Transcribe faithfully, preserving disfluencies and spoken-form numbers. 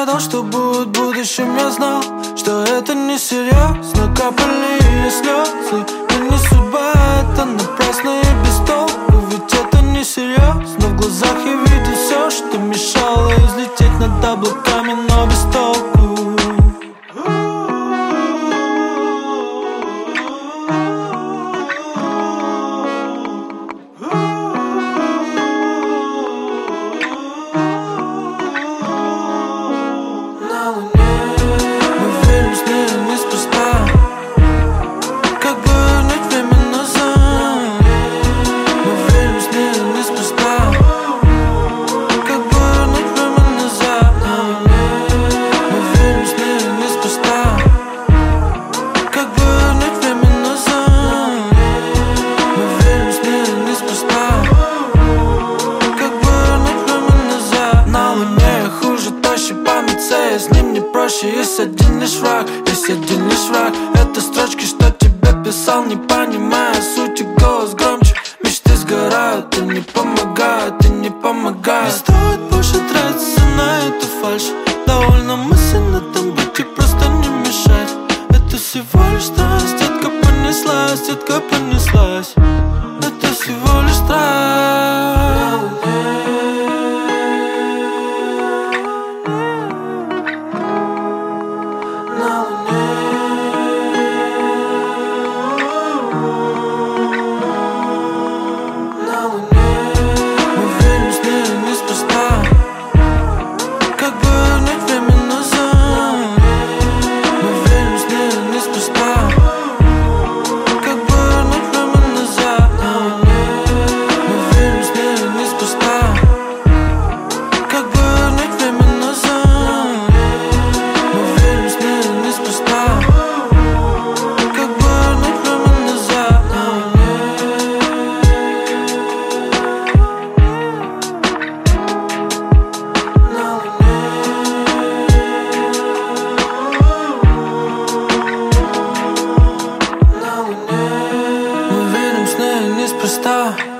гадал, что будет в будущем, я знал, что это не серьезно. Капали слезы, но не судьба, это напрасно и без толку. Ведь это не серьезно, в глазах я видел все, что мешало излететь над облаками, но без толку. С ним не проще, есть один лишь враг, есть один лишь враг. Это строчки, что тебе писал, не понимая сути. Голос громче, мечты сгорают и не помогают, и не помогают. Не стоит больше тратиться на эту фальшь. Довольно мысль на этом быте, просто не мешать. Это всего лишь страсть, детка понеслась, детка понеслась. Это всего лишь страсть. Неспроста.